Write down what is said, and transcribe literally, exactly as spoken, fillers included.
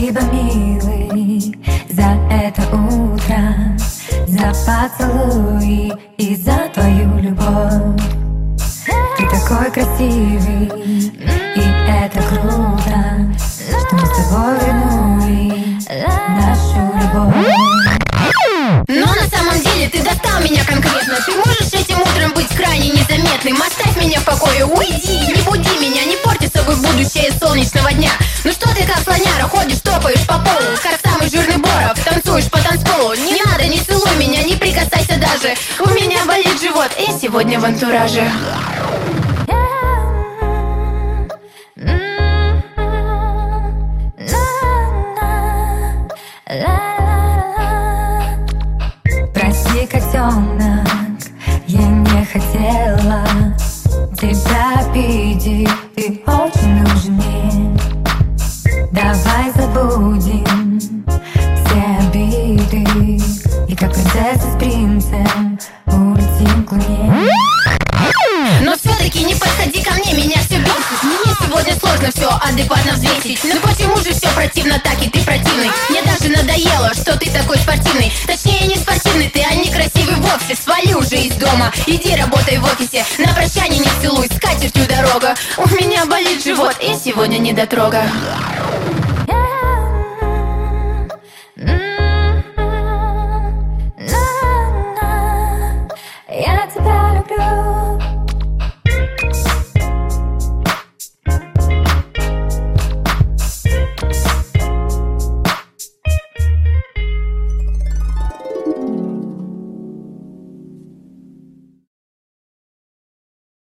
Спасибо, милый, за это утро, за поцелуи и за твою любовь. Ты такой красивый, и это круто, что мы с тобой вернули нашу любовь. Но на самом деле ты достал меня конкретно. Ты можешь этим утром быть крайне незаметным. Оставь меня в покое, уйди, не буди меня, не порти с собой будущее солнечного дня. Ну что ты как слоняра, ходишь, топаешь по полу, как самый жирный Боров, танцуешь по танцполу. Не надо, не целуй меня, не прикасайся даже. У меня болит живот, и сегодня в антураже. Прости, котенок, я не хотела тебя обидеть, ты очень нужен мне. Давай забудем все обиды и как принцесса с принцем улетим к луне. Но все-таки не подходи ко мне, меня все бесит. Мне сегодня сложно все адекватно взвесить. Ну почему же все противно так, и ты противный? Мне даже надоело, что ты такой спортивный. Точнее не спортивный ты, а не красивый вовсе. Свали уже из дома, иди работай в офисе. На прощание не целуй, с катертью дорога. У меня болит живот, и сегодня недотрога.